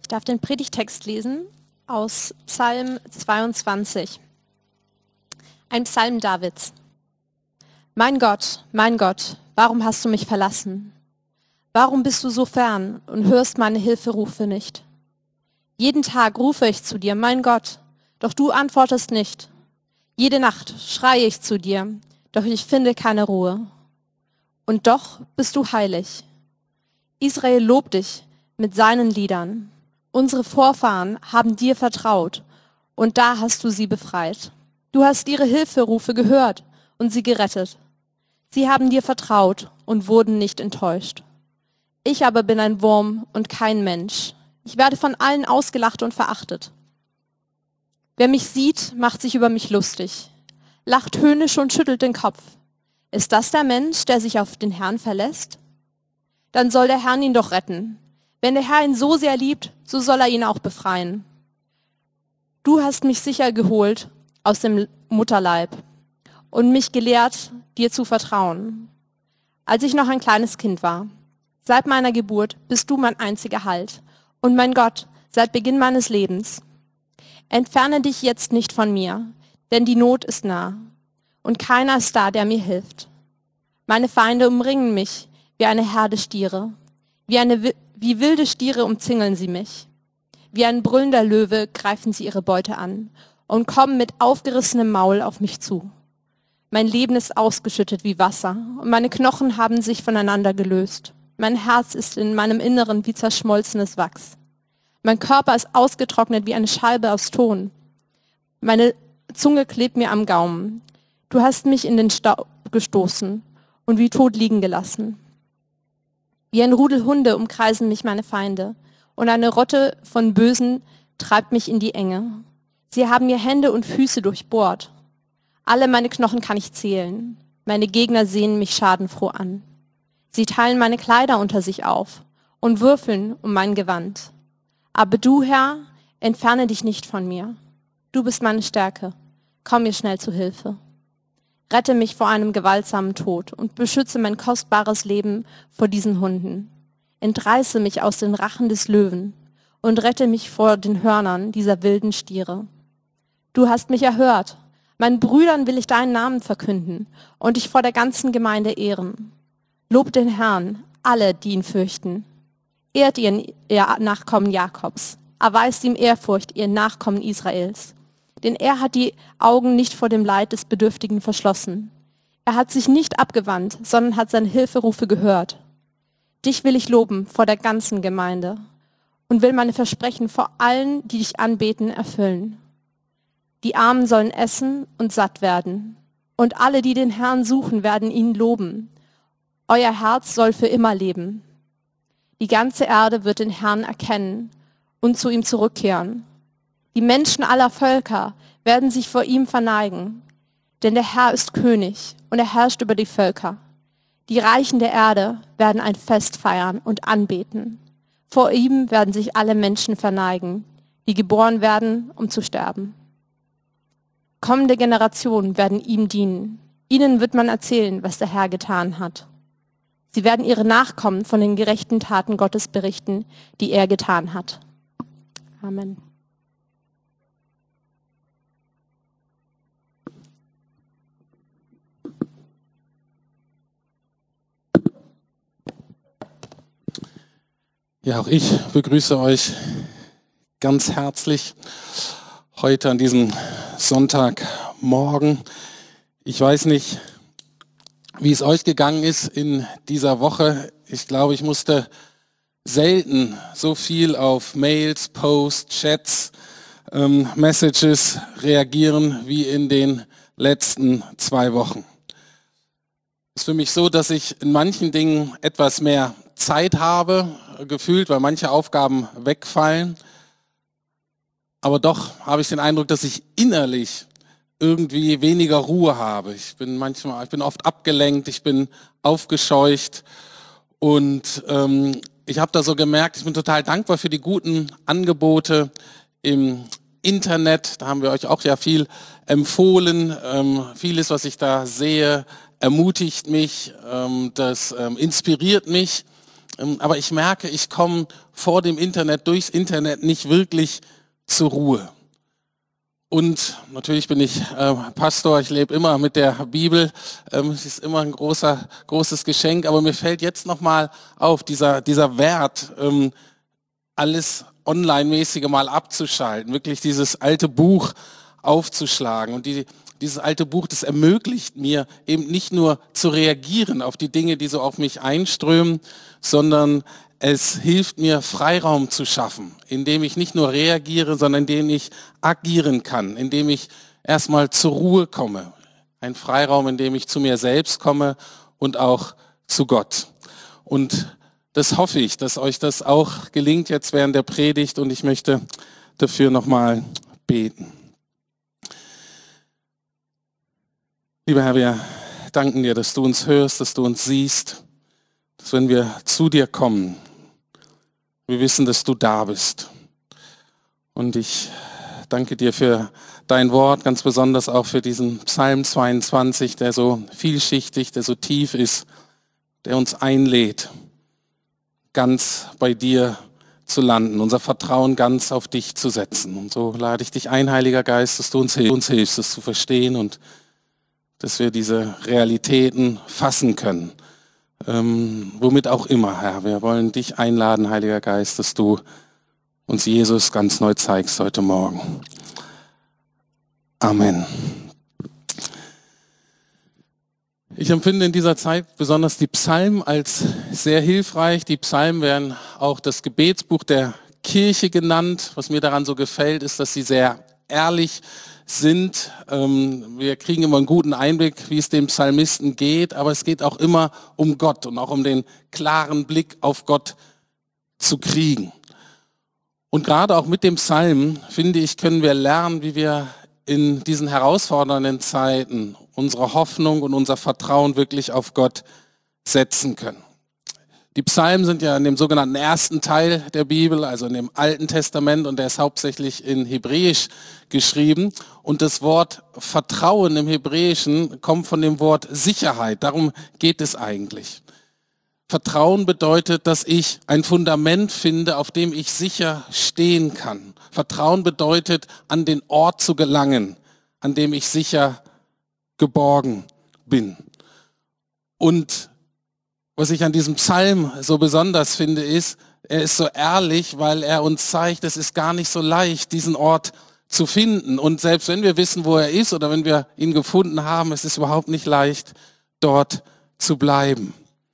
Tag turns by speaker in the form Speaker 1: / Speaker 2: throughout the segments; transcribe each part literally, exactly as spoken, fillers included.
Speaker 1: darf den Predigtext lesen aus Psalm zweiundzwanzig. Ein Psalm Davids. Mein Gott, mein Gott, warum hast du mich verlassen? Warum bist du so fern und hörst meine Hilferufe nicht? Jeden Tag rufe ich zu dir, mein Gott, doch du antwortest nicht. Jede Nacht schreie ich zu dir, doch ich finde keine Ruhe. Und doch bist du heilig. Israel lobt dich mit seinen Liedern. Unsere Vorfahren haben dir vertraut und da hast du sie befreit. Du hast ihre Hilferufe gehört und sie gerettet. Sie haben dir vertraut und wurden nicht enttäuscht. Ich aber bin ein Wurm und kein Mensch. Ich werde von allen ausgelacht und verachtet. Wer mich sieht, macht sich über mich lustig, lacht höhnisch und schüttelt den Kopf. Ist das der Mensch, der sich auf den Herrn verlässt? Dann soll der Herr ihn doch retten. Wenn der Herr ihn so sehr liebt, so soll er ihn auch befreien. Du hast mich sicher geholt aus dem Mutterleib und mich gelehrt, dir zu vertrauen. Als ich noch ein kleines Kind war, seit meiner Geburt bist du mein einziger Halt und mein Gott, seit Beginn meines Lebens. Entferne dich jetzt nicht von mir, denn die Not ist nah und keiner ist da, der mir hilft. Meine Feinde umringen mich wie eine Herde Stiere, wie, eine, wie wilde Stiere umzingeln sie mich. Wie ein brüllender Löwe greifen sie ihre Beute an und kommen mit aufgerissenem Maul auf mich zu. Mein Leben ist ausgeschüttet wie Wasser und meine Knochen haben sich voneinander gelöst. Mein Herz ist in meinem Inneren wie zerschmolzenes Wachs. Mein Körper ist ausgetrocknet wie eine Scheibe aus Ton. Meine Zunge klebt mir am Gaumen. Du hast mich in den Staub gestoßen und wie tot liegen gelassen. Wie ein Rudel Hunde umkreisen mich meine Feinde und eine Rotte von Bösen treibt mich in die Enge. Sie haben mir Hände und Füße durchbohrt. Alle meine Knochen kann ich zählen. Meine Gegner sehen mich schadenfroh an. Sie teilen meine Kleider unter sich auf und würfeln um mein Gewand. Aber du, Herr, entferne dich nicht von mir. Du bist meine Stärke. Komm mir schnell zu Hilfe. Rette mich vor einem gewaltsamen Tod und beschütze mein kostbares Leben vor diesen Hunden. Entreiße mich aus den Rachen des Löwen und rette mich vor den Hörnern dieser wilden Stiere. Du hast mich erhört. Meinen Brüdern will ich deinen Namen verkünden und dich vor der ganzen Gemeinde ehren. Lobt den Herrn, alle, die ihn fürchten. Ehrt ihr, ihr Nachkommen Jakobs. Erweist ihm Ehrfurcht, ihr Nachkommen Israels. Denn er hat die Augen nicht vor dem Leid des Bedürftigen verschlossen. Er hat sich nicht abgewandt, sondern hat seine Hilferufe gehört. Dich will ich loben vor der ganzen Gemeinde und will meine Versprechen vor allen, die dich anbeten, erfüllen. Die Armen sollen essen und satt werden, und alle, die den Herrn suchen, werden ihn loben. Euer Herz soll für immer leben. Die ganze Erde wird den Herrn erkennen und zu ihm zurückkehren. Die Menschen aller Völker werden sich vor ihm verneigen, denn der Herr ist König und er herrscht über die Völker. Die Reichen der Erde werden ein Fest feiern und anbeten. Vor ihm werden sich alle Menschen verneigen, die geboren werden, um zu sterben. Kommende Generationen werden ihm dienen. Ihnen wird man erzählen, was der Herr getan hat. Sie werden ihre Nachkommen von den gerechten Taten Gottes berichten, die er getan hat. Amen.
Speaker 2: Ja, auch ich begrüße euch ganz herzlich heute an diesem Sonntagmorgen. Ich weiß nicht, wie es euch gegangen ist in dieser Woche. Ich glaube, ich musste selten so viel auf Mails, Posts, Chats, ähm, Messages reagieren wie in den letzten zwei Wochen. Es ist für mich so, dass ich in manchen Dingen etwas mehr Zeit habe, gefühlt, weil manche Aufgaben wegfallen. Aber doch habe ich den Eindruck, dass ich innerlich irgendwie weniger Ruhe habe. Ich bin manchmal, ich bin oft abgelenkt, ich bin aufgescheucht und ähm, ich habe da so gemerkt, ich bin total dankbar für die guten Angebote im Internet. Da haben wir euch auch ja viel empfohlen. Ähm, vieles, was ich da sehe, ermutigt mich, ähm, das ähm, inspiriert mich. Ähm, aber ich merke, ich komme vor dem Internet, durchs Internet nicht wirklich zur Ruhe. Und natürlich bin ich äh, Pastor, ich lebe immer mit der Bibel. Ähm, es ist immer ein großer, großes Geschenk. Aber mir fällt jetzt nochmal auf, dieser, dieser Wert, ähm, alles Online-mäßige mal abzuschalten, wirklich dieses alte Buch aufzuschlagen. Und die, dieses alte Buch, das ermöglicht mir eben nicht nur zu reagieren auf die Dinge, die so auf mich einströmen, sondern es hilft mir, Freiraum zu schaffen, indem ich nicht nur reagiere, sondern indem ich agieren kann, indem ich erstmal zur Ruhe komme. Ein Freiraum, in dem ich zu mir selbst komme und auch zu Gott. Und das hoffe ich, dass euch das auch gelingt jetzt während der Predigt, und ich möchte dafür nochmal beten. Lieber Herr, wir danken dir, dass du uns hörst, dass du uns siehst, dass wenn wir zu dir kommen, wir wissen, dass du da bist. Und ich danke dir für dein Wort, ganz besonders auch für diesen Psalm zweiundzwanzig, der so vielschichtig, der so tief ist, der uns einlädt, ganz bei dir zu landen, unser Vertrauen ganz auf dich zu setzen. Und so lade ich dich ein, Heiliger Geist, dass du uns hilfst, uns hilfst, das zu verstehen und dass wir diese Realitäten fassen können. Ähm, womit auch immer, Herr. Wir wollen dich einladen, Heiliger Geist, dass du uns Jesus ganz neu zeigst heute Morgen. Amen. Ich empfinde in dieser Zeit besonders die Psalmen als sehr hilfreich. Die Psalmen werden auch das Gebetsbuch der Kirche genannt. Was mir daran so gefällt, ist, dass sie sehr ehrlich sind. Wir kriegen immer einen guten Einblick, wie es dem Psalmisten geht, aber es geht auch immer um Gott und auch um den klaren Blick auf Gott zu kriegen. Und gerade auch mit dem Psalm, finde ich, können wir lernen, wie wir in diesen herausfordernden Zeiten unsere Hoffnung und unser Vertrauen wirklich auf Gott setzen können. Die Psalmen sind ja in dem sogenannten ersten Teil der Bibel, also in dem Alten Testament, und der ist hauptsächlich in Hebräisch geschrieben. Und das Wort Vertrauen im Hebräischen kommt von dem Wort Sicherheit. Darum geht es eigentlich. Vertrauen bedeutet, dass ich ein Fundament finde, auf dem ich sicher stehen kann. Vertrauen bedeutet, an den Ort zu gelangen, an dem ich sicher geborgen bin. Und was ich an diesem Psalm so besonders finde, ist, er ist so ehrlich, weil er uns zeigt, es ist gar nicht so leicht, diesen Ort zu finden. Und selbst wenn wir wissen, wo er ist oder wenn wir ihn gefunden haben, es ist überhaupt nicht leicht, dort zu bleiben.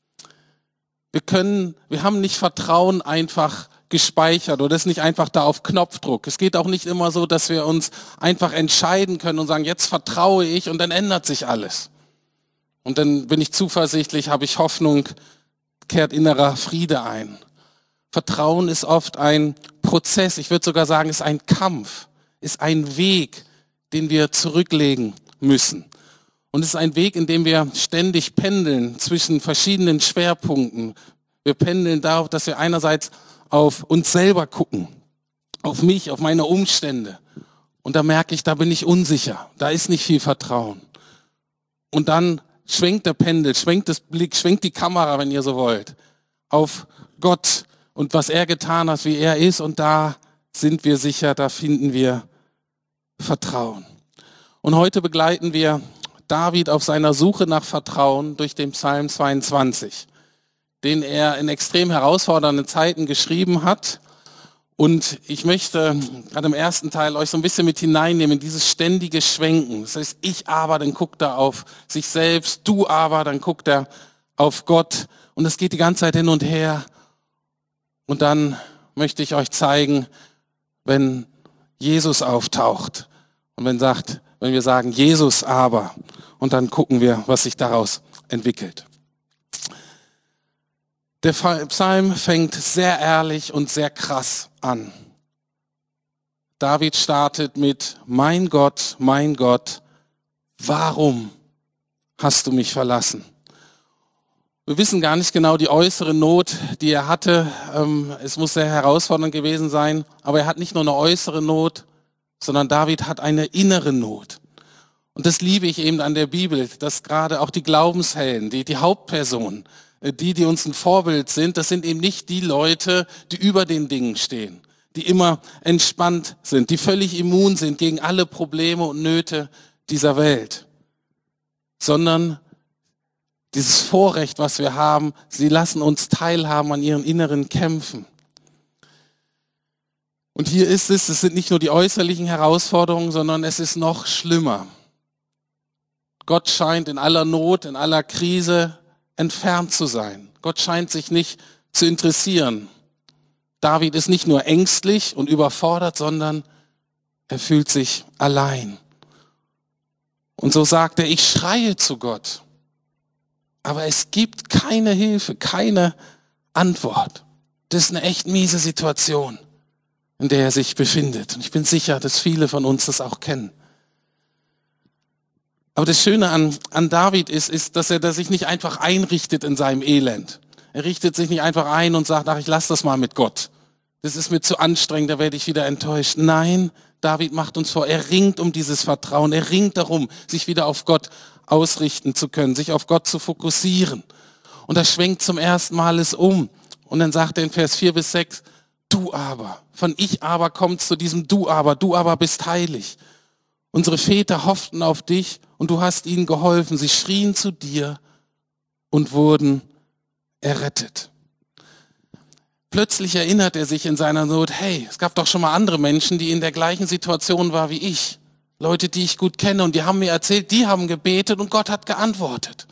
Speaker 2: Wir können, wir haben nicht Vertrauen einfach gespeichert oder ist nicht einfach da auf Knopfdruck. Es geht auch nicht immer so, dass wir uns einfach entscheiden können und sagen, jetzt vertraue ich und dann ändert sich alles. Und dann bin ich zuversichtlich, habe ich Hoffnung, kehrt innerer Friede ein. Vertrauen ist oft ein Prozess, ich würde sogar sagen, ist ein Kampf, ist ein Weg, den wir zurücklegen müssen. Und es ist ein Weg, in dem wir ständig pendeln zwischen verschiedenen Schwerpunkten. Wir pendeln darauf, dass wir einerseits auf uns selber gucken, auf mich, auf meine Umstände. Und da merke ich, da bin ich unsicher, da ist nicht viel Vertrauen. Und dann schwenkt der Pendel, schwenkt das Blick, schwenkt die Kamera, wenn ihr so wollt, auf Gott und was er getan hat, wie er ist. Und da sind wir sicher, da finden wir Vertrauen. Und heute begleiten wir David auf seiner Suche nach Vertrauen durch den Psalm zweiundzwanzig, den er in extrem herausfordernden Zeiten geschrieben hat. Und ich möchte gerade im ersten Teil euch so ein bisschen mit hineinnehmen in dieses ständige Schwenken. Das heißt, ich aber, dann guckt er auf sich selbst, du aber, dann guckt er auf Gott. Und das geht die ganze Zeit hin und her. Und dann möchte ich euch zeigen, wenn Jesus auftaucht und wenn sagt, wenn wir sagen, Jesus aber, und dann gucken wir, was sich daraus entwickelt. Der Psalm fängt sehr ehrlich und sehr krass an. David startet mit, mein Gott, mein Gott, warum hast du mich verlassen? Wir wissen gar nicht genau die äußere Not, die er hatte. Es muss sehr herausfordernd gewesen sein, aber er hat nicht nur eine äußere Not, sondern David hat eine innere Not. Und das liebe ich eben an der Bibel, dass gerade auch die Glaubenshelden, die, die Hauptpersonen, die, die uns ein Vorbild sind, das sind eben nicht die Leute, die über den Dingen stehen, die immer entspannt sind, die völlig immun sind gegen alle Probleme und Nöte dieser Welt, sondern dieses Vorrecht, was wir haben, sie lassen uns teilhaben an ihren inneren Kämpfen. Und hier ist es, es sind nicht nur die äußerlichen Herausforderungen, sondern es ist noch schlimmer. Gott scheint in aller Not, in aller Krise entfernt zu sein. Gott scheint sich nicht zu interessieren. David ist nicht nur ängstlich und überfordert, sondern er fühlt sich allein. Und so sagt er, ich schreie zu Gott. Aber es gibt keine Hilfe, keine Antwort. Das ist eine echt miese Situation, in der er sich befindet. Und ich bin sicher, dass viele von uns das auch kennen. Aber das Schöne an, an David ist, ist, dass er sich nicht einfach einrichtet in seinem Elend. Er richtet sich nicht einfach ein und sagt, ach, ich lasse das mal mit Gott. Das ist mir zu anstrengend, da werde ich wieder enttäuscht. Nein, David macht uns vor, er ringt um dieses Vertrauen, er ringt darum, sich wieder auf Gott ausrichten zu können, sich auf Gott zu fokussieren. Und er schwenkt zum ersten Mal es um. Und dann sagt er in Vers vier bis sechs, du aber, von ich aber kommt zu diesem du aber, du aber bist heilig. Unsere Väter hofften auf dich und du hast ihnen geholfen. Sie schrien zu dir und wurden errettet. Plötzlich erinnert er sich in seiner Not, hey, es gab doch schon mal andere Menschen, die in der gleichen Situation waren wie ich. Leute, die ich gut kenne und die haben mir erzählt, die haben gebetet und Gott hat geantwortet.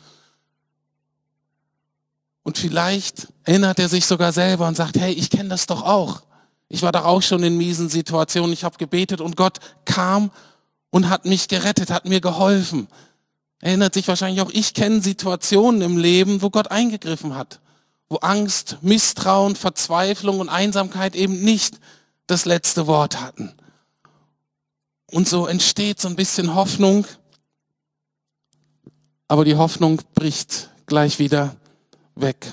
Speaker 2: Und vielleicht erinnert er sich sogar selber und sagt, hey, ich kenne das doch auch. Ich war doch auch schon in miesen Situationen, ich habe gebetet und Gott kam und hat mich gerettet, hat mir geholfen. Erinnert sich wahrscheinlich auch, ich kenne Situationen im Leben, wo Gott eingegriffen hat. Wo Angst, Misstrauen, Verzweiflung und Einsamkeit eben nicht das letzte Wort hatten. Und so entsteht so ein bisschen Hoffnung, aber die Hoffnung bricht gleich wieder weg.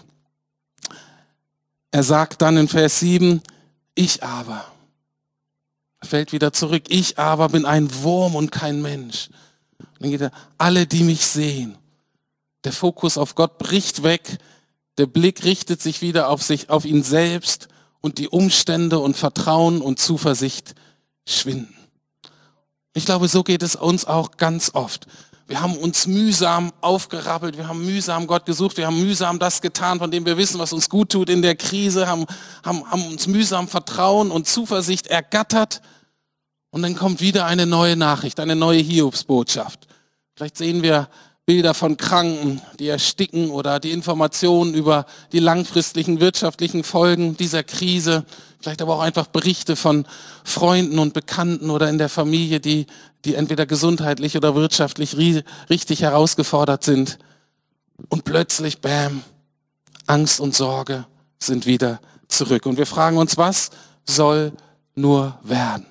Speaker 2: Er sagt dann in Vers sieben, ich aber, er fällt wieder zurück, ich aber bin ein Wurm und kein Mensch. Und dann geht er, alle, die mich sehen. Der Fokus auf Gott bricht weg, der Blick richtet sich wieder auf sich, auf ihn selbst und die Umstände und Vertrauen und Zuversicht schwinden. Ich glaube, so geht es uns auch ganz oft. Wir haben uns mühsam aufgerappelt, wir haben mühsam Gott gesucht, wir haben mühsam das getan, von dem wir wissen, was uns gut tut in der Krise, haben, haben, haben uns mühsam Vertrauen und Zuversicht ergattert und dann kommt wieder eine neue Nachricht, eine neue Hiobsbotschaft. Vielleicht sehen wir Bilder von Kranken, die ersticken oder die Informationen über die langfristigen wirtschaftlichen Folgen dieser Krise. Vielleicht aber auch einfach Berichte von Freunden und Bekannten oder in der Familie, die, die entweder gesundheitlich oder wirtschaftlich richtig herausgefordert sind. Und plötzlich, bam, Angst und Sorge sind wieder zurück. Und wir fragen uns, was soll nur werden?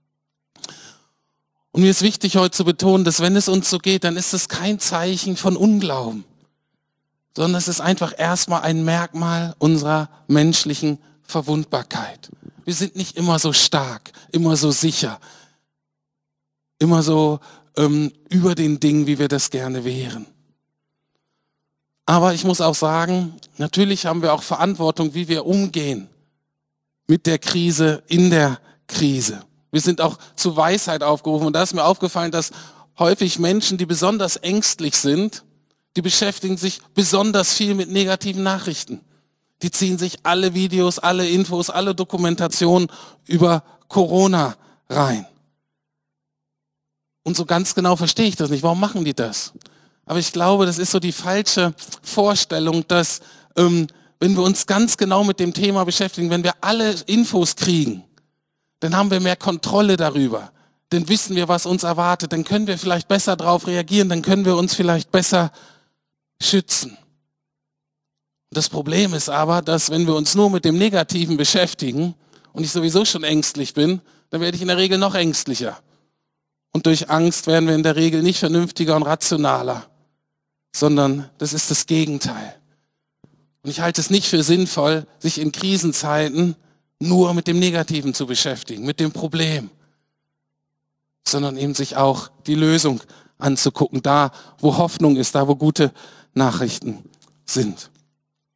Speaker 2: Und mir ist wichtig heute zu betonen, dass wenn es uns so geht, dann ist es kein Zeichen von Unglauben, sondern es ist einfach erstmal ein Merkmal unserer menschlichen Verwundbarkeit. Wir sind nicht immer so stark, immer so sicher, immer so ähm, über den Dingen, wie wir das gerne wären. Aber ich muss auch sagen, natürlich haben wir auch Verantwortung, wie wir umgehen mit der Krise, in der Krise. Wir sind auch zu Weisheit aufgerufen und da ist mir aufgefallen, dass häufig Menschen, die besonders ängstlich sind, die beschäftigen sich besonders viel mit negativen Nachrichten. Die ziehen sich alle Videos, alle Infos, alle Dokumentationen über Corona rein. Und so ganz genau verstehe ich das nicht. Warum machen die das? Aber ich glaube, das ist so die falsche Vorstellung, dass ähm, wenn wir uns ganz genau mit dem Thema beschäftigen, wenn wir alle Infos kriegen, dann haben wir mehr Kontrolle darüber. Dann wissen wir, was uns erwartet. Dann können wir vielleicht besser darauf reagieren. Dann können wir uns vielleicht besser schützen. Das Problem ist aber, dass wenn wir uns nur mit dem Negativen beschäftigen und ich sowieso schon ängstlich bin, dann werde ich in der Regel noch ängstlicher. Und durch Angst werden wir in der Regel nicht vernünftiger und rationaler, sondern das ist das Gegenteil. Und ich halte es nicht für sinnvoll, sich in Krisenzeiten nur mit dem Negativen zu beschäftigen, mit dem Problem, sondern eben sich auch die Lösung anzugucken, da wo Hoffnung ist, da wo gute Nachrichten sind.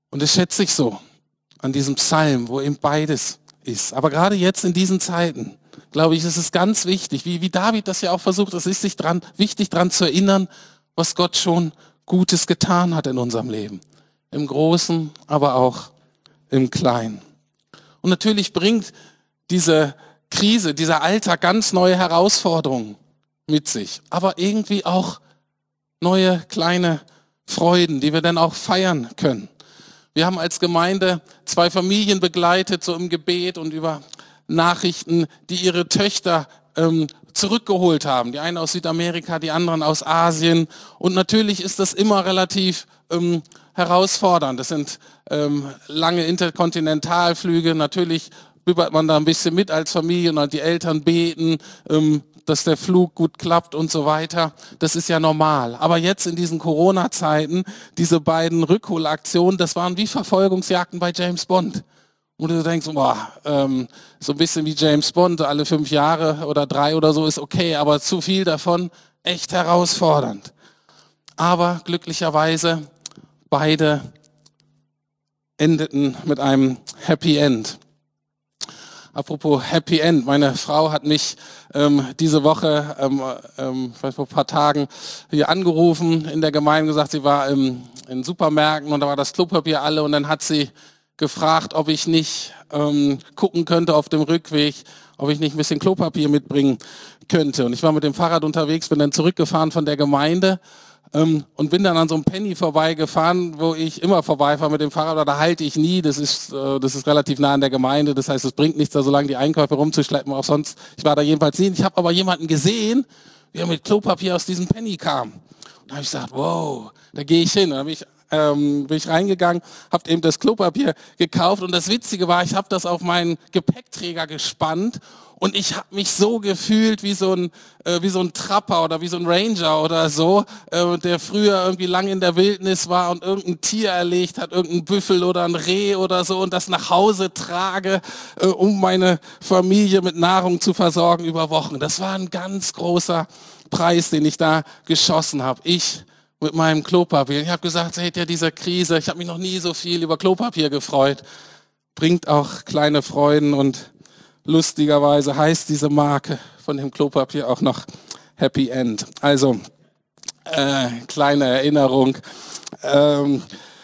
Speaker 2: Und das schätze ich so an diesem Psalm, wo eben beides ist. Aber gerade jetzt in diesen Zeiten, glaube ich, ist es ganz wichtig, wie, wie David das ja auch versucht, es ist sich dran, wichtig dran zu erinnern, was Gott schon Gutes getan hat in unserem Leben. Im Großen, aber auch im Kleinen. Und natürlich bringt diese Krise, dieser Alltag ganz neue Herausforderungen mit sich. Aber irgendwie auch neue kleine Freuden, die wir dann auch feiern können. Wir haben als Gemeinde zwei Familien begleitet, so im Gebet und über Nachrichten, die ihre Töchter ähm, zurückgeholt haben. Die eine aus Südamerika, die anderen aus Asien. Und natürlich ist das immer relativ ähm, herausfordernd. Das sind ähm, lange Interkontinentalflüge. Natürlich bibbert man da ein bisschen mit als Familie und die Eltern beten, ähm, dass der Flug gut klappt und so weiter. Das ist ja normal. Aber jetzt in diesen Corona-Zeiten, diese beiden Rückholaktionen, das waren wie Verfolgungsjagden bei James Bond. Und du denkst, boah, ähm, so ein bisschen wie James Bond, alle fünf Jahre oder drei oder so ist okay, aber zu viel davon, echt herausfordernd. Aber glücklicherweise, beide endeten mit einem Happy End. Apropos Happy End, meine Frau hat mich ähm, diese Woche, ähm, ähm, vor ein paar Tagen, hier angerufen in der Gemeinde, gesagt, sie war im, in Supermärkten und da war das Klopapier alle und dann hat sie gefragt, ob ich nicht ähm, gucken könnte auf dem Rückweg, ob ich nicht ein bisschen Klopapier mitbringen könnte. Und ich war mit dem Fahrrad unterwegs, bin dann zurückgefahren von der Gemeinde ähm, und bin dann an so einem Penny vorbeigefahren, wo ich immer vorbeifahre mit dem Fahrrad, aber da halte ich nie. Das ist äh, das ist relativ nah an der Gemeinde, das heißt, es bringt nichts, da so lange die Einkäufe rumzuschleppen, auch sonst. Ich war da jedenfalls nie. Ich habe aber jemanden gesehen, wie er mit Klopapier aus diesem Penny kam. Und da habe ich gesagt, wow, da gehe ich hin. Da habe ich Ähm, bin ich reingegangen, habe eben das Klopapier gekauft und das Witzige war, ich habe das auf meinen Gepäckträger gespannt und ich habe mich so gefühlt wie so ein äh, wie so ein Trapper oder wie so ein Ranger oder so, äh, der früher irgendwie lang in der Wildnis war und irgendein Tier erlegt hat, irgendein Büffel oder ein Reh oder so und das nach Hause trage, äh, um meine Familie mit Nahrung zu versorgen über Wochen. Das war ein ganz großer Preis, den ich da geschossen habe. Ich mit meinem Klopapier. Ich habe gesagt, seht ihr, diese Krise, ich habe mich noch nie so viel über Klopapier gefreut. Bringt auch kleine Freuden und lustigerweise heißt diese Marke von dem Klopapier auch noch Happy End. Also, äh, kleine Erinnerung. Ähm,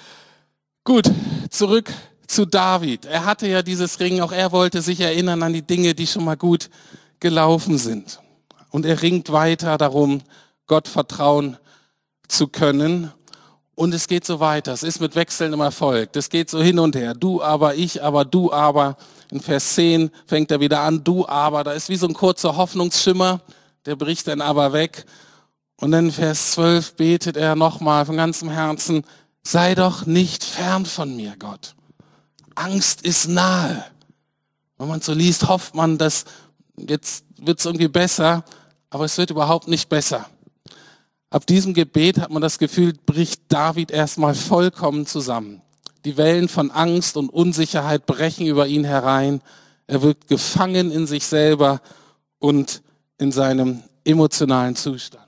Speaker 2: gut, zurück zu David. Er hatte ja dieses Ringen, auch er wollte sich erinnern an die Dinge, die schon mal gut gelaufen sind. Und er ringt weiter darum, Gott vertrauen zu können. Und es geht so weiter. Es ist mit wechselndem Erfolg. Das geht so hin und her. Du aber, ich aber, du aber. In Vers zehn fängt er wieder an. Du aber. Da ist wie so ein kurzer Hoffnungsschimmer. Der bricht dann aber weg. Und dann in Vers zwölf betet er nochmal von ganzem Herzen. Sei doch nicht fern von mir, Gott. Angst ist nahe. Wenn man so liest, hofft man, dass jetzt wird es irgendwie besser. Aber es wird überhaupt nicht besser. Ab diesem Gebet hat man das Gefühl, bricht David erstmal vollkommen zusammen. Die Wellen von Angst und Unsicherheit brechen über ihn herein. Er wird gefangen in sich selber und in seinem emotionalen Zustand.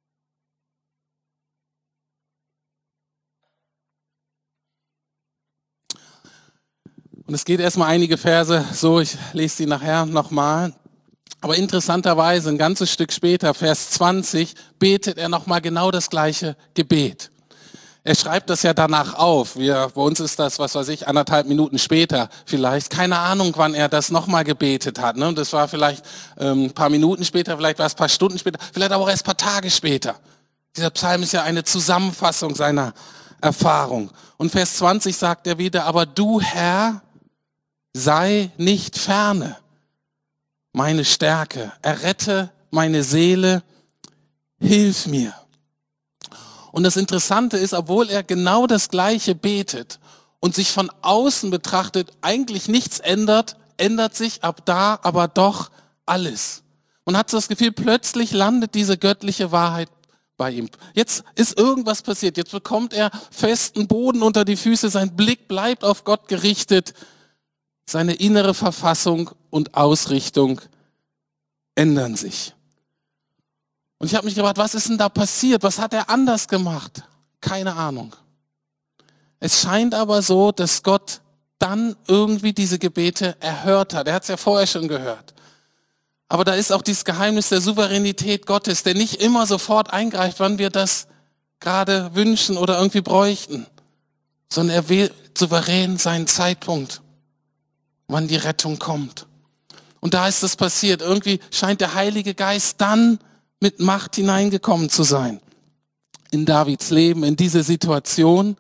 Speaker 2: Und es geht erstmal einige Verse so, ich lese sie nachher nochmal. Aber interessanterweise, ein ganzes Stück später, Vers zwanzig, betet er nochmal genau das gleiche Gebet. Er schreibt das ja danach auf. Wir, bei uns ist das, was weiß ich, anderthalb Minuten später vielleicht. Keine Ahnung, wann er das nochmal gebetet hat. Ne? Das war vielleicht ähm, ein paar Minuten später, vielleicht war es ein paar Stunden später, vielleicht aber auch erst ein paar Tage später. Dieser Psalm ist ja eine Zusammenfassung seiner Erfahrung. Und Vers zwanzig sagt er wieder, aber du, Herr, sei nicht ferne. Meine Stärke, errette meine Seele, hilf mir. Und das Interessante ist, obwohl er genau das Gleiche betet und sich von außen betrachtet eigentlich nichts ändert, ändert sich ab da aber doch alles. Man hat so das Gefühl, plötzlich landet diese göttliche Wahrheit bei ihm. Jetzt ist irgendwas passiert, jetzt bekommt er festen Boden unter die Füße, sein Blick bleibt auf Gott gerichtet. Seine innere Verfassung und Ausrichtung ändern sich. Und ich habe mich gefragt, was ist denn da passiert? Was hat er anders gemacht? Keine Ahnung. Es scheint aber so, dass Gott dann irgendwie diese Gebete erhört hat. Er hat es ja vorher schon gehört. Aber da ist auch dieses Geheimnis der Souveränität Gottes, der nicht immer sofort eingreift, wann wir das gerade wünschen oder irgendwie bräuchten, sondern er wählt souverän seinen Zeitpunkt, wann die Rettung kommt. Und da ist es passiert. Irgendwie scheint der Heilige Geist dann mit Macht hineingekommen zu sein in Davids Leben, in diese Situation.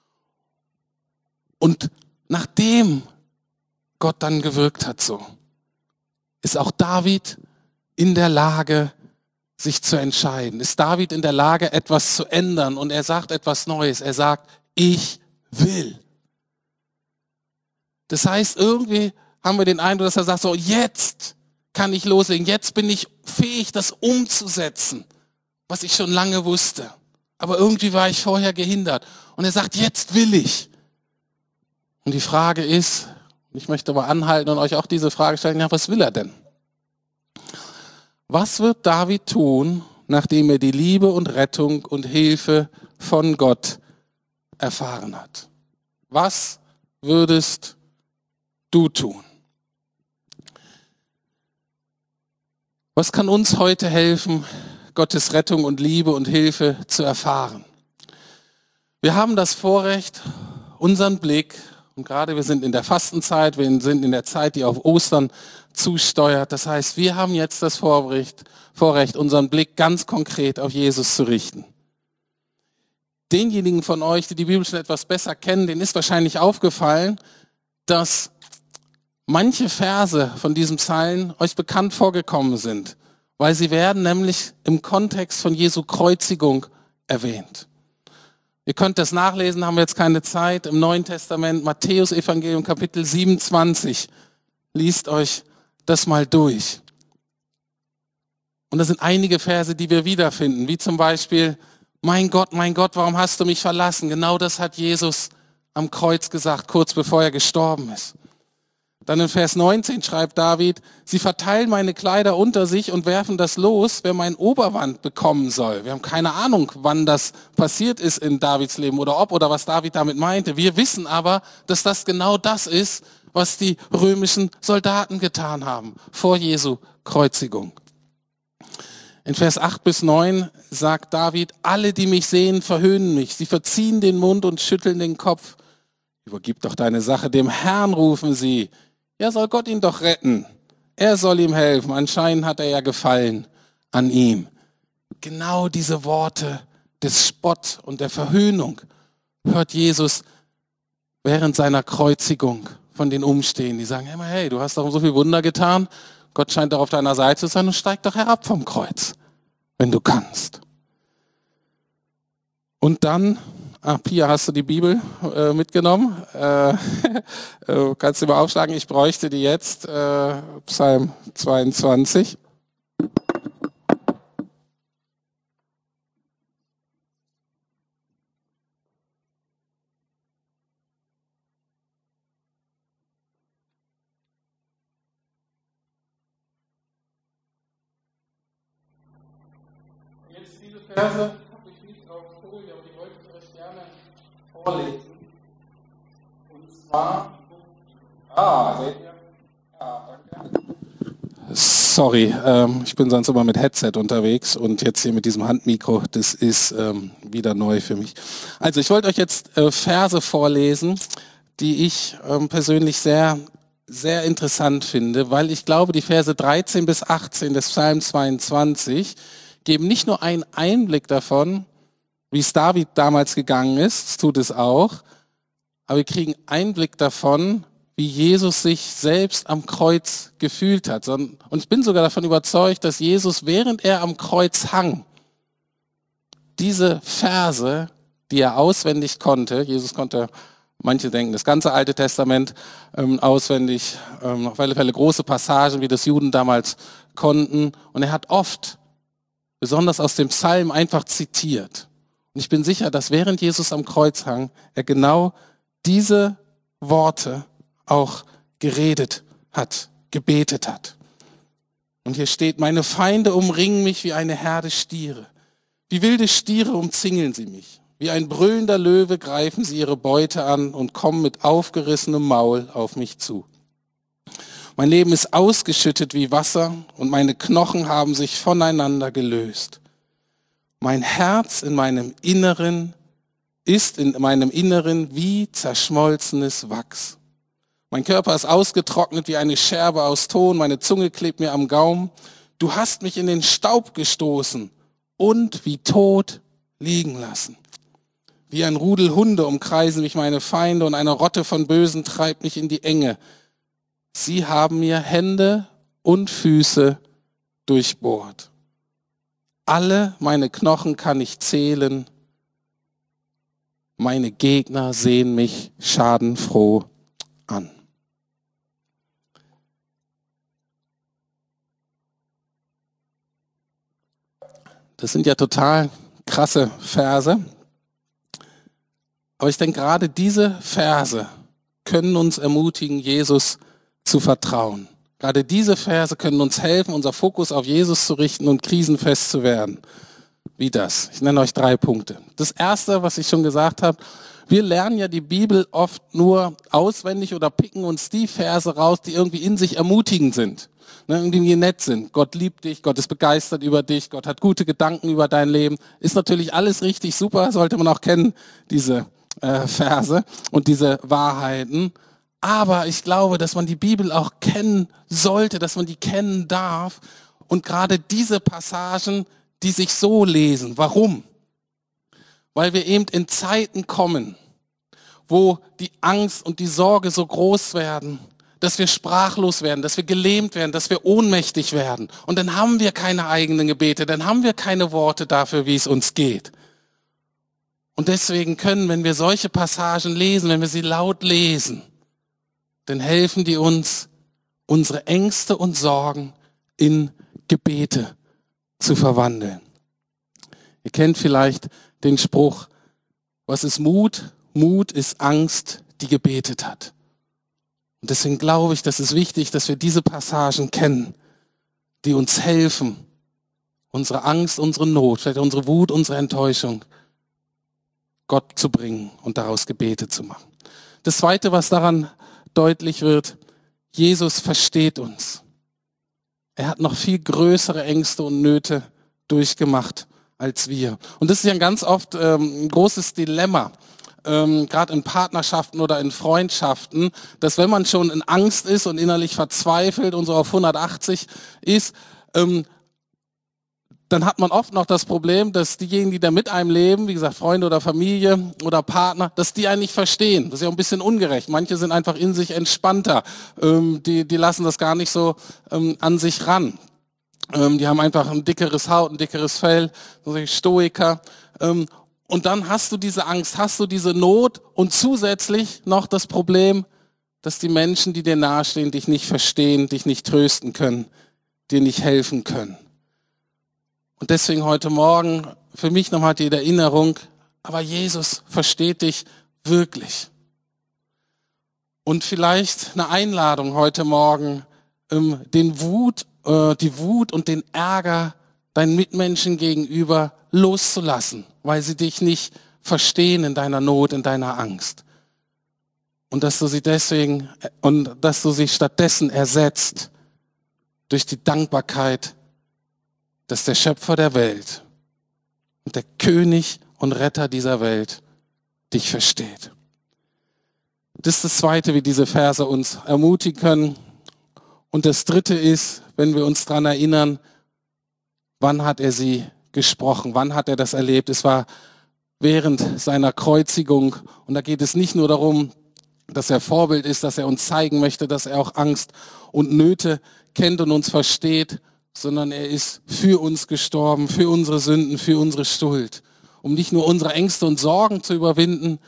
Speaker 2: Und nachdem Gott dann gewirkt hat so, ist auch David in der Lage, sich zu entscheiden. Ist David in der Lage, etwas zu ändern? Und er sagt etwas Neues. Er sagt, ich will. Das heißt, irgendwie haben wir den Eindruck, dass er sagt, so jetzt kann ich loslegen. Jetzt bin ich fähig, das umzusetzen, was ich schon lange wusste. Aber irgendwie war ich vorher gehindert. Und er sagt, jetzt will ich. Und die Frage ist, ich möchte mal anhalten und euch auch diese Frage stellen, ja, was will er denn? Was wird David tun, nachdem er die Liebe und Rettung und Hilfe von Gott erfahren hat? Was würdest du tun? Was kann uns heute helfen, Gottes Rettung und Liebe und Hilfe zu erfahren? Wir haben das Vorrecht, unseren Blick, und gerade wir sind in der Fastenzeit, wir sind in der Zeit, die auf Ostern zusteuert. Das heißt, wir haben jetzt das Vorrecht, Vorrecht, unseren Blick ganz konkret auf Jesus zu richten. Denjenigen von euch, die die Bibel schon etwas besser kennen, denen ist wahrscheinlich aufgefallen, dass manche Verse von diesem Psalm euch bekannt vorgekommen sind, weil sie werden nämlich im Kontext von Jesu Kreuzigung erwähnt. Ihr könnt das nachlesen, haben wir jetzt keine Zeit, im Neuen Testament, Matthäus Evangelium Kapitel siebenundzwanzig. Liest euch das mal durch. Und das sind einige Verse, die wir wiederfinden, wie zum Beispiel, mein Gott, mein Gott, warum hast du mich verlassen? Genau das hat Jesus am Kreuz gesagt, kurz bevor er gestorben ist. Dann in Vers neunzehn schreibt David, sie verteilen meine Kleider unter sich und werfen das los, wer mein Oberwand bekommen soll. Wir haben keine Ahnung, wann das passiert ist in Davids Leben oder ob oder was David damit meinte. Wir wissen aber, dass das genau das ist, was die römischen Soldaten getan haben vor Jesu Kreuzigung. In Vers acht bis neun sagt David, alle, die mich sehen, verhöhnen mich. Sie verziehen den Mund und schütteln den Kopf. Übergib doch deine Sache dem Herrn, rufen sie. Ja, soll Gott ihn doch retten. Er soll ihm helfen. Anscheinend hat er ja Gefallen an ihm. Genau diese Worte des Spott und der Verhöhnung hört Jesus während seiner Kreuzigung von den Umstehenden. Die sagen immer, hey, du hast doch so viel Wunder getan. Gott scheint doch auf deiner Seite zu sein und steig doch herab vom Kreuz, wenn du kannst. Und dann, ah, Pia, hast du die Bibel äh, mitgenommen? Äh, äh, kannst du mal aufschlagen, ich bräuchte die jetzt, äh, Psalm zweiundzwanzig. Jetzt diese Verse habe ich nicht auf Folie, aber die wollte ich euch gerne vorlesen. Und zwar, ah, seht ihr? Ja, danke. Sorry, ähm, ich bin sonst immer mit Headset unterwegs und jetzt hier mit diesem Handmikro, das ist ähm, wieder neu für mich. Also ich wollte euch jetzt äh, Verse vorlesen, die ich ähm, persönlich sehr, sehr interessant finde, weil ich glaube, die Verse dreizehn bis achtzehn des Psalm zweiundzwanzig geben nicht nur einen Einblick davon, wie es David damals gegangen ist, das tut es auch, aber wir kriegen Einblick davon, wie Jesus sich selbst am Kreuz gefühlt hat. Und ich bin sogar davon überzeugt, dass Jesus, während er am Kreuz hang, diese Verse, die er auswendig konnte, Jesus konnte, manche denken, das ganze Alte Testament ähm, auswendig, ähm, auf alle Fälle große Passagen, wie das Juden damals konnten. Und er hat oft, besonders aus dem Psalm, einfach zitiert. Und ich bin sicher, dass während Jesus am Kreuz hang, er genau diese Worte auch geredet hat, gebetet hat. Und hier steht, meine Feinde umringen mich wie eine Herde Stiere. Wie wilde Stiere umzingeln sie mich. Wie ein brüllender Löwe greifen sie ihre Beute an und kommen mit aufgerissenem Maul auf mich zu. Mein Leben ist ausgeschüttet wie Wasser und meine Knochen haben sich voneinander gelöst. Mein Herz in meinem Inneren ist in meinem Inneren wie zerschmolzenes Wachs. Mein Körper ist ausgetrocknet wie eine Scherbe aus Ton, meine Zunge klebt mir am Gaumen. Du hast mich in den Staub gestoßen und wie tot liegen lassen. Wie ein Rudel Hunde umkreisen mich meine Feinde und eine Rotte von Bösen treibt mich in die Enge. Sie haben mir Hände und Füße durchbohrt. Alle meine Knochen kann ich zählen. Meine Gegner sehen mich schadenfroh an. Das sind ja total krasse Verse. Aber ich denke, gerade diese Verse können uns ermutigen, Jesus zu vertrauen. Gerade diese Verse können uns helfen, unser Fokus auf Jesus zu richten und krisenfest zu werden. Wie das? Ich nenne euch drei Punkte. Das erste, was ich schon gesagt habe, wir lernen ja die Bibel oft nur auswendig oder picken uns die Verse raus, die irgendwie in sich ermutigend sind. Ne, irgendwie nett sind. Gott liebt dich, Gott ist begeistert über dich, Gott hat gute Gedanken über dein Leben. Ist natürlich alles richtig super, sollte man auch kennen, diese äh, Verse und diese Wahrheiten. Aber ich glaube, dass man die Bibel auch kennen sollte, dass man die kennen darf. Und gerade diese Passagen, die sich so lesen. Warum? Weil wir eben in Zeiten kommen, wo die Angst und die Sorge so groß werden, dass wir sprachlos werden, dass wir gelähmt werden, dass wir ohnmächtig werden. Und dann haben wir keine eigenen Gebete, dann haben wir keine Worte dafür, wie es uns geht. Und deswegen können, wenn wir solche Passagen lesen, wenn wir sie laut lesen, dann helfen die uns, unsere Ängste und Sorgen in Gebete zu verwandeln. Ihr kennt vielleicht den Spruch, was ist Mut? Mut ist Angst, die gebetet hat. Und deswegen glaube ich, dass es wichtig, dass wir diese Passagen kennen, die uns helfen, unsere Angst, unsere Not, vielleicht unsere Wut, unsere Enttäuschung Gott zu bringen und daraus Gebete zu machen. Das Zweite, was daran deutlich wird, Jesus versteht uns. Er hat noch viel größere Ängste und Nöte durchgemacht als wir. Und das ist ja ganz oft ähm, ein großes Dilemma, ähm, gerade in Partnerschaften oder in Freundschaften, dass wenn man schon in Angst ist und innerlich verzweifelt und so auf hundertachtzig ist, ähm, dann hat man oft noch das Problem, dass diejenigen, die da mit einem leben, wie gesagt, Freunde oder Familie oder Partner, dass die einen nicht verstehen. Das ist ja ein bisschen ungerecht. Manche sind einfach in sich entspannter. Ähm, die, die lassen das gar nicht so ähm, an sich ran. Ähm, die haben einfach ein dickeres Haut, ein dickeres Fell, solche Stoiker. Ähm, und dann hast du diese Angst, hast du diese Not und zusätzlich noch das Problem, dass die Menschen, die dir nahestehen, dich nicht verstehen, dich nicht trösten können, dir nicht helfen können. Und deswegen heute Morgen für mich nochmal die Erinnerung, aber Jesus versteht dich wirklich. Und vielleicht eine Einladung heute Morgen, ähm, den Wut, äh, die Wut und den Ärger deinen Mitmenschen gegenüber loszulassen, weil sie dich nicht verstehen in deiner Not, in deiner Angst. Und dass du sie deswegen, und dass du sie stattdessen ersetzt durch die Dankbarkeit, dass der Schöpfer der Welt und der König und Retter dieser Welt dich versteht. Das ist das Zweite, wie diese Verse uns ermutigen können. Und das Dritte ist, wenn wir uns daran erinnern, wann hat er sie gesprochen, wann hat er das erlebt? Es war während seiner Kreuzigung. Und da geht es nicht nur darum, dass er Vorbild ist, dass er uns zeigen möchte, dass er auch Angst und Nöte kennt und uns versteht, sondern er ist für uns gestorben, für unsere Sünden, für unsere Schuld, um nicht nur unsere Ängste und Sorgen zu überwinden,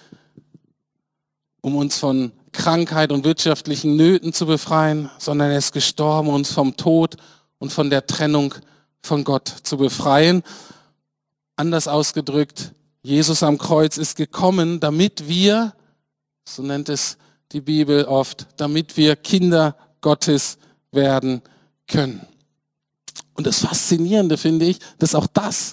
Speaker 2: um uns von Krankheit und wirtschaftlichen Nöten zu befreien, sondern er ist gestorben, um uns vom Tod und von der Trennung von Gott zu befreien. Anders ausgedrückt, Jesus am Kreuz ist gekommen, damit wir, so nennt es die Bibel oft, damit wir Kinder Gottes werden können. Und das Faszinierende finde ich, dass auch das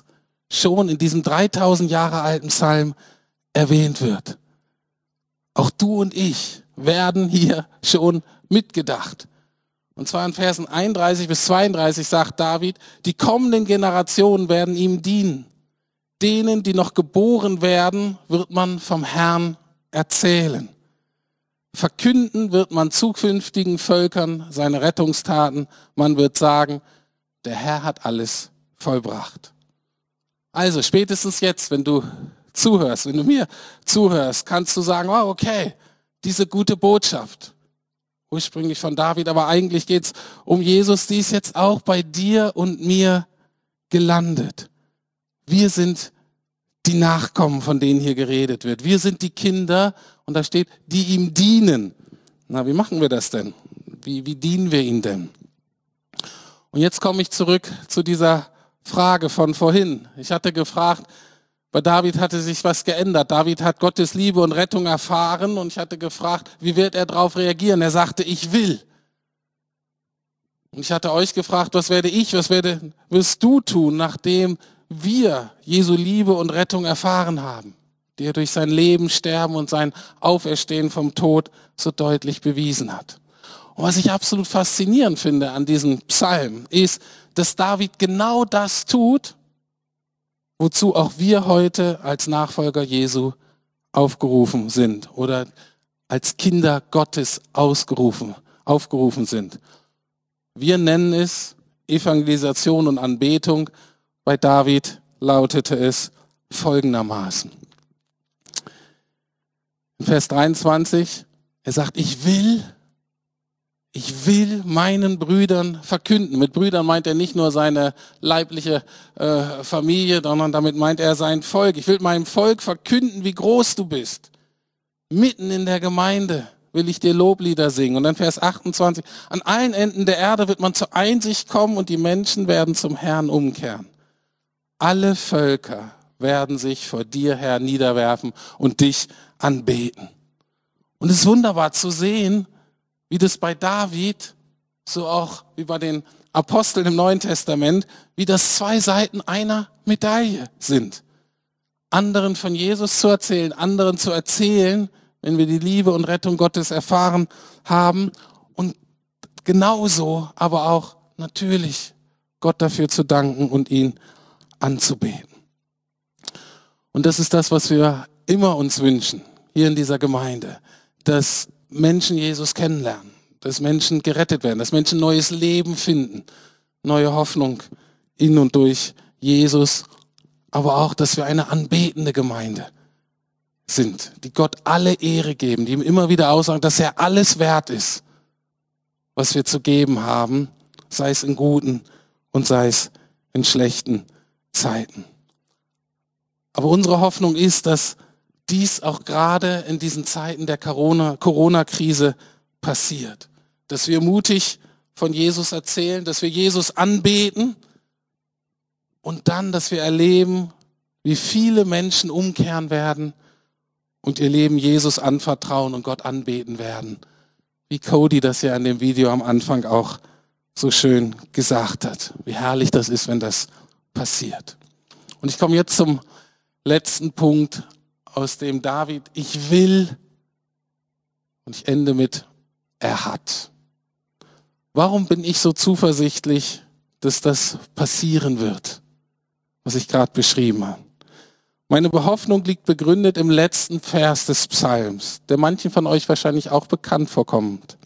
Speaker 2: schon in diesem dreitausend Jahre alten Psalm erwähnt wird. Auch du und ich werden hier schon mitgedacht. Und zwar in Versen einunddreißig bis zweiunddreißig sagt David, die kommenden Generationen werden ihm dienen. Denen, die noch geboren werden, wird man vom Herrn erzählen. Verkünden wird man zukünftigen Völkern seine Rettungstaten. Man wird sagen, der Herr hat alles vollbracht. Also spätestens jetzt, wenn du zuhörst, wenn du mir zuhörst, kannst du sagen, oh, okay, diese gute Botschaft, ursprünglich von David, aber eigentlich geht's um Jesus, die ist jetzt auch bei dir und mir gelandet. Wir sind die Nachkommen, von denen hier geredet wird. Wir sind die Kinder, und da steht, die ihm dienen. Na, wie machen wir das denn? Wie, wie dienen wir ihm denn? Und jetzt komme ich zurück zu dieser Frage von vorhin. Ich hatte gefragt, bei David hatte sich was geändert. David hat Gottes Liebe und Rettung erfahren und ich hatte gefragt, wie wird er darauf reagieren? Er sagte, ich will. Und ich hatte euch gefragt, was werde ich, was werde, wirst du tun, nachdem wir Jesu Liebe und Rettung erfahren haben, die er durch sein Leben, Sterben und sein Auferstehen vom Tod so deutlich bewiesen hat. Und was ich absolut faszinierend finde an diesem Psalm, ist, dass David genau das tut, wozu auch wir heute als Nachfolger Jesu aufgerufen sind oder als Kinder Gottes ausgerufen, aufgerufen sind. Wir nennen es Evangelisation und Anbetung. Bei David lautete es folgendermaßen. In Vers dreiundzwanzig, er sagt, ich will, ich will meinen Brüdern verkünden. Mit Brüdern meint er nicht nur seine leibliche äh, Familie, sondern damit meint er sein Volk. Ich will meinem Volk verkünden, wie groß du bist. Mitten in der Gemeinde will ich dir Loblieder singen. Und dann Vers achtundzwanzig, an allen Enden der Erde wird man zur Einsicht kommen und die Menschen werden zum Herrn umkehren. Alle Völker werden sich vor dir, Herr, niederwerfen und dich anbeten. Und es ist wunderbar zu sehen, wie das bei David, so auch wie bei den Aposteln im Neuen Testament, wie das zwei Seiten einer Medaille sind. Anderen von Jesus zu erzählen, anderen zu erzählen, wenn wir die Liebe und Rettung Gottes erfahren haben und genauso aber auch natürlich Gott dafür zu danken und ihn anzubeten. Und das ist das, was wir immer uns wünschen, hier in dieser Gemeinde, dass Menschen Jesus kennenlernen, dass Menschen gerettet werden, dass Menschen neues Leben finden, neue Hoffnung in und durch Jesus, aber auch, dass wir eine anbetende Gemeinde sind, die Gott alle Ehre geben, die ihm immer wieder aussagen, dass er alles wert ist, was wir zu geben haben, sei es in guten und sei es in schlechten Zeiten. Aber unsere Hoffnung ist, dass dies auch gerade in diesen Zeiten der Corona, Corona-Krise passiert. Dass wir mutig von Jesus erzählen, dass wir Jesus anbeten und dann, dass wir erleben, wie viele Menschen umkehren werden und ihr Leben Jesus anvertrauen und Gott anbeten werden. Wie Cody das ja in dem Video am Anfang auch so schön gesagt hat. Wie herrlich das ist, wenn das passiert. Und ich komme jetzt zum letzten Punkt, aus dem David, ich will, und ich ende mit, er hat. Warum bin ich so zuversichtlich, dass das passieren wird, was ich gerade beschrieben habe? Meine Hoffnung liegt begründet im letzten Vers des Psalms, der manchen von euch wahrscheinlich auch bekannt vorkommt.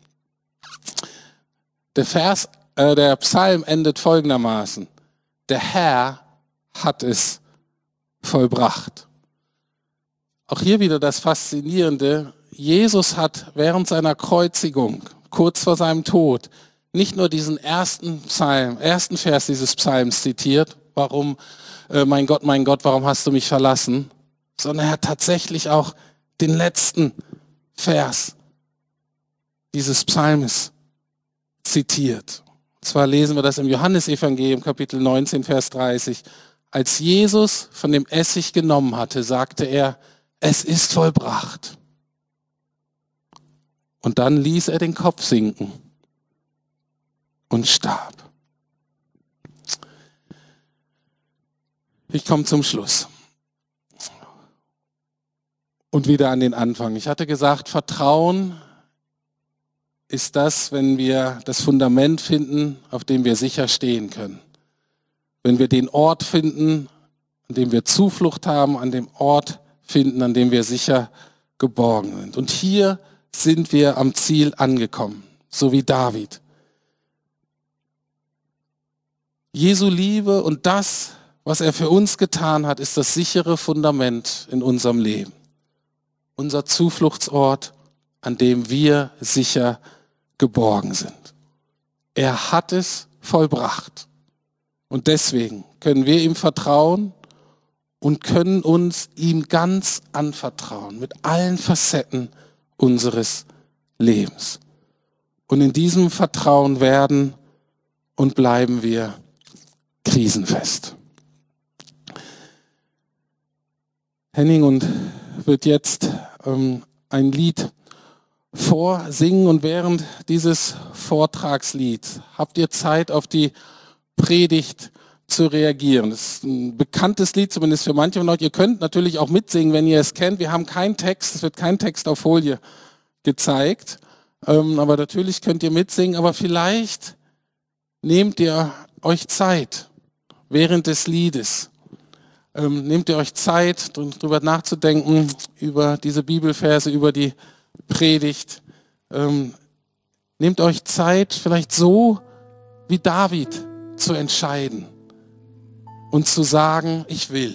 Speaker 2: Der Vers, äh, der Psalm endet folgendermaßen: Der Herr hat es vollbracht. Auch hier wieder das Faszinierende: Jesus hat während seiner Kreuzigung, kurz vor seinem Tod, nicht nur diesen ersten Psalm, ersten Vers dieses Psalms zitiert, warum, äh, mein Gott, mein Gott, warum hast du mich verlassen, sondern er hat tatsächlich auch den letzten Vers dieses Psalmes zitiert. Und zwar lesen wir das im Johannesevangelium, Kapitel neunzehn, Vers dreißig. Als Jesus von dem Essig genommen hatte, sagte er, es ist vollbracht. Und dann ließ er den Kopf sinken und starb. Ich komme zum Schluss. Und wieder an den Anfang. Ich hatte gesagt, Vertrauen ist das, wenn wir das Fundament finden, auf dem wir sicher stehen können. Wenn wir den Ort finden, an dem wir Zuflucht haben, an dem Ort finden, an dem wir sicher geborgen sind. Und hier sind wir am Ziel angekommen, so wie David. Jesu Liebe und das, was er für uns getan hat, ist das sichere Fundament in unserem Leben. Unser Zufluchtsort, an dem wir sicher geborgen sind. Er hat es vollbracht. Und deswegen können wir ihm vertrauen und können uns ihm ganz anvertrauen, mit allen Facetten unseres Lebens. Und in diesem Vertrauen werden und bleiben wir krisenfest. Henning und wird jetzt ähm, ein Lied vorsingen und während dieses Vortragslieds habt ihr Zeit, auf die Predigt zu reagieren. Das ist ein bekanntes Lied, zumindest für manche von euch. Ihr könnt natürlich auch mitsingen, wenn ihr es kennt. Wir haben keinen Text, es wird kein Text auf Folie gezeigt, ähm, aber natürlich könnt ihr mitsingen, aber vielleicht nehmt ihr euch Zeit während des Liedes. Ähm, nehmt ihr euch Zeit, darüber nachzudenken, über diese Bibelverse, über die Predigt. Ähm, nehmt euch Zeit, vielleicht so wie David zu entscheiden und zu sagen, ich will.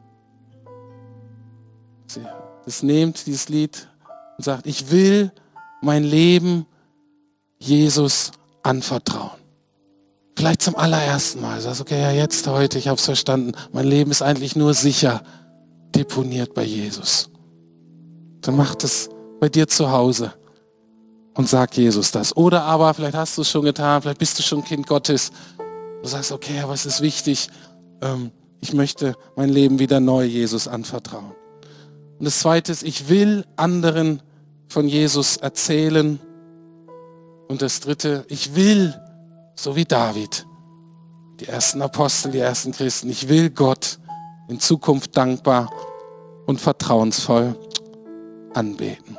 Speaker 2: Das nehmt dieses Lied und sagt, ich will mein Leben Jesus anvertrauen. Vielleicht zum allerersten Mal. Sagst, okay, ja jetzt, heute, ich habe es verstanden. Mein Leben ist eigentlich nur sicher deponiert bei Jesus. Dann mach das bei dir zu Hause und sag Jesus das. Oder aber, vielleicht hast du es schon getan, vielleicht bist du schon Kind Gottes. Du sagst, okay, aber es ist wichtig, ähm, ich möchte mein Leben wieder neu Jesus anvertrauen. Und das Zweite ist, ich will anderen von Jesus erzählen. Und das Dritte, ich will, so wie David, die ersten Apostel, die ersten Christen, ich will Gott in Zukunft dankbar und vertrauensvoll anbeten.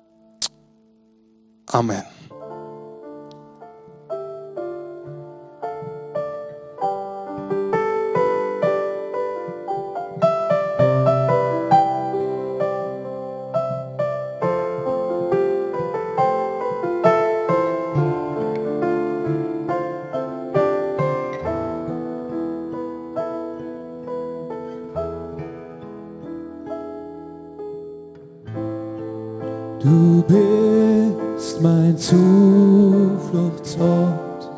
Speaker 2: Amen.
Speaker 3: Du bist mein Zufluchtsort,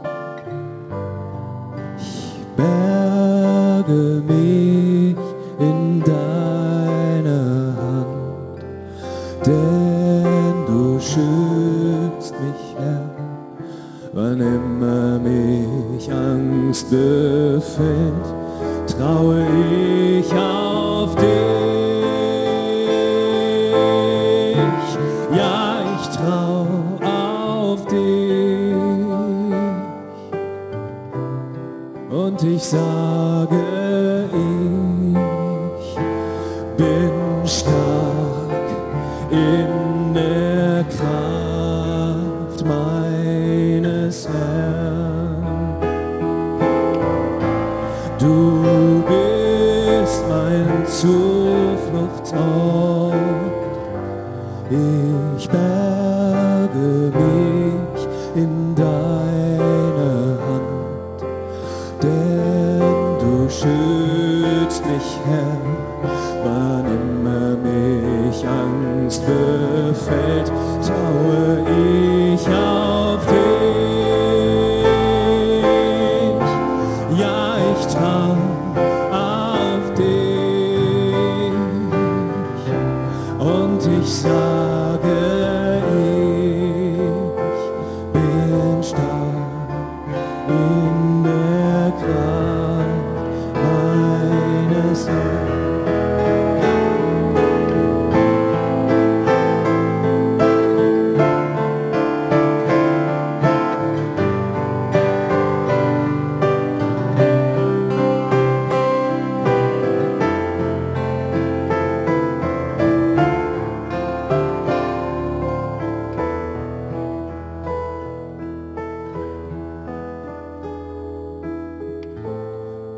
Speaker 3: ich berge mich in deine Hand, denn du schützt mich, Herr, wann immer mich Angst befällt, traue ich auf dich. Ja, ich trau auf dich und ich sage, ich bin stark in der Kraft meines Herrn. Du bist mein Zufluchtsort. Ich berge mich in deine Hand, denn du schützt mich, Herr, wann immer mich Angst befällt, traue ich auf dich. Ja, ich trau auf dich und ich sage,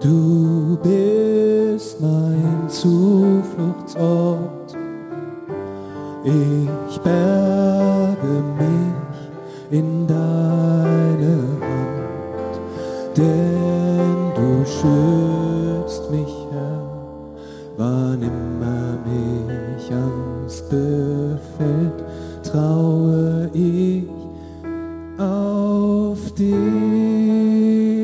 Speaker 3: Du bist mein Zufluchtsort. Ich berge mich in deine Hand, denn du schützt mich, Herr, wann immer mich Angst befällt, traue ich auf dich.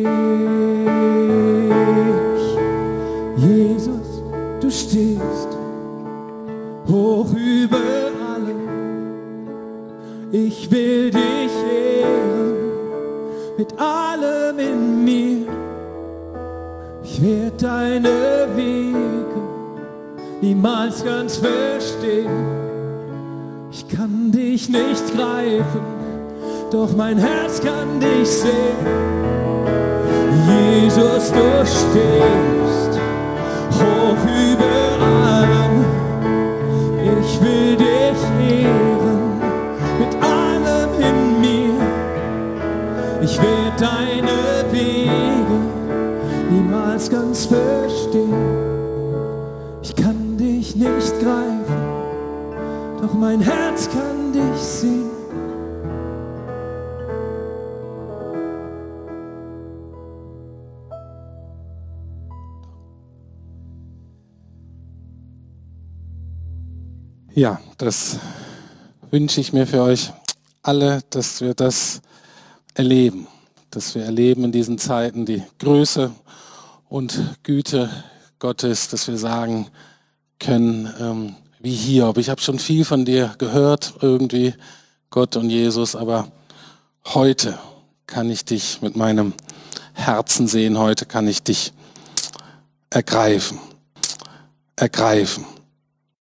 Speaker 3: Jesus, du stehst hoch über allem. Ich will dich ehren mit allem in mir. Ich werde deine Wege niemals ganz verstehen. Ich kann dich nicht greifen, doch mein Herz kann dich sehen. Jesus, du stehst hoch über allem. Ich will dich ehren mit allem in mir. Ich werde deine Wege niemals ganz verstehen. Ich kann dich nicht greifen, doch mein Herz kann dich sehen.
Speaker 2: Ja, das wünsche ich mir für euch alle, dass wir das erleben, dass wir erleben in diesen Zeiten die Größe und Güte Gottes, dass wir sagen können, ähm, wie Hiob, ich habe schon viel von dir gehört, irgendwie Gott und Jesus, aber heute kann ich dich mit meinem Herzen sehen, heute kann ich dich ergreifen, ergreifen.